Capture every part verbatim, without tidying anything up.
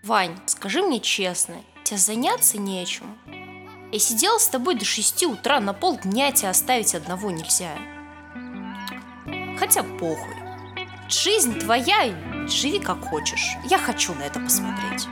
Вань, скажи мне честно, тебе заняться нечем? Я сидела с тобой до шести утра, на полдня тебя оставить одного нельзя. Хотя похуй. Жизнь твоя, живи как хочешь. Я хочу на это посмотреть.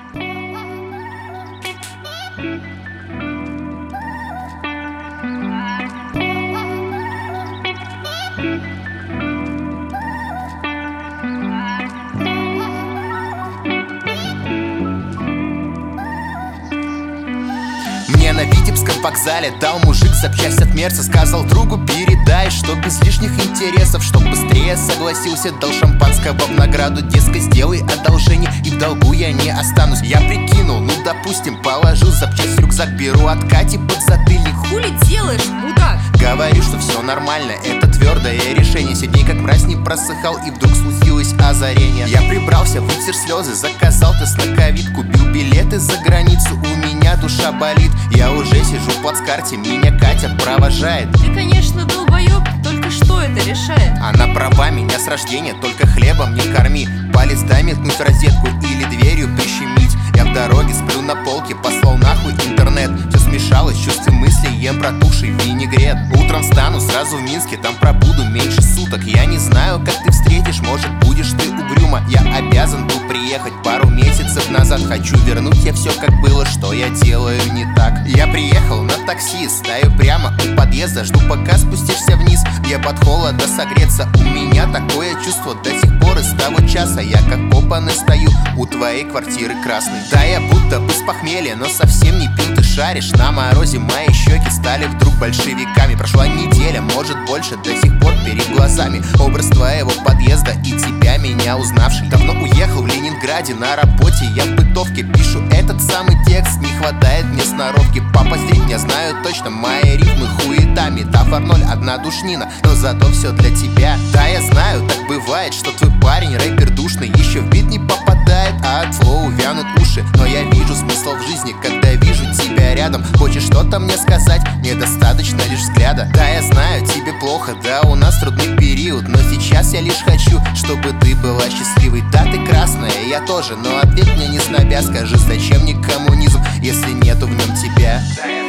Мне на Витебском вокзале дал мужик запчасть от Мерса. Сказал другу передай, что без лишних интересов, чтоб быстрее согласился. Дал шампанского в награду, дескать, сделай одолжение, и в долгу я не останусь. Я прикинул, ну допустим, положу запчасть в рюкзак, беру от Кати подзатыльник. Хули делаешь, мудак? Говорю, что все нормально, это твердое решение. Семь дней как мразь не просыхал, и вдруг случилось озарение. Я прибрался, вытер слезы, заказал тест на ковид, купил билеты за границу, у меня душа болит. Я уже сижу в плацкарте, меня Катя провожает. Ты, конечно, долбоёб, только что это решает? Она права, меня с рождения, только хлебом не корми. Палец дай метнуть в розетку или дверью прищемить. Я в дороге сплю на полке, послал нахуй интернет. Все смешалось, чувства мысли, ем протухший винегрет. Утром встану, сразу в Минске, там пробуду меньше суток. Я не знаю, как ты встретишь, может будешь ты угрюмо. Я обязан был приехать пару месяцев назад. Хочу вернуть я все как было, что я делаю не так. Я приехал на такси, стою прямо у подъезда, жду пока спустишься вниз, где под холода согреться. У меня такое чувство до сих пор из того часа. Я как попаный стою у твоей квартиры красной. Да, я будто бы с похмелья, но совсем не пил, ты шаришь. На морозе мои щеки стали вдруг большевиками. Прошла неделя, может больше, до сих пор перед глазами образ твоего подъезда и тебя, меня узнавший. Давно уехал в Ленинграде, на работе я в бытовке пишу этот самый текст, не хватает мне сноровки. Папа зрит, я знаю точно, мои рифмы хуета. Метафор ноль, одна душнина, но зато все для тебя. Да, я знаю, так бывает, что твой парень рэпер душный, еще в бит не попадает, а от флоу вянут уши. Но я вижу смысл в жизни, когда вижу тебя рядом. Хочешь что-то мне сказать, мне достаточно лишь взгляда. Да, я знаю, тебе плохо, да, у нас трудный период, но сейчас я лишь хочу, чтобы ты была счастливой. Да, ты красная, я тоже, но ответь мне не снобя. Скажи, зачем мне коммунизм, если нету в нем тебя?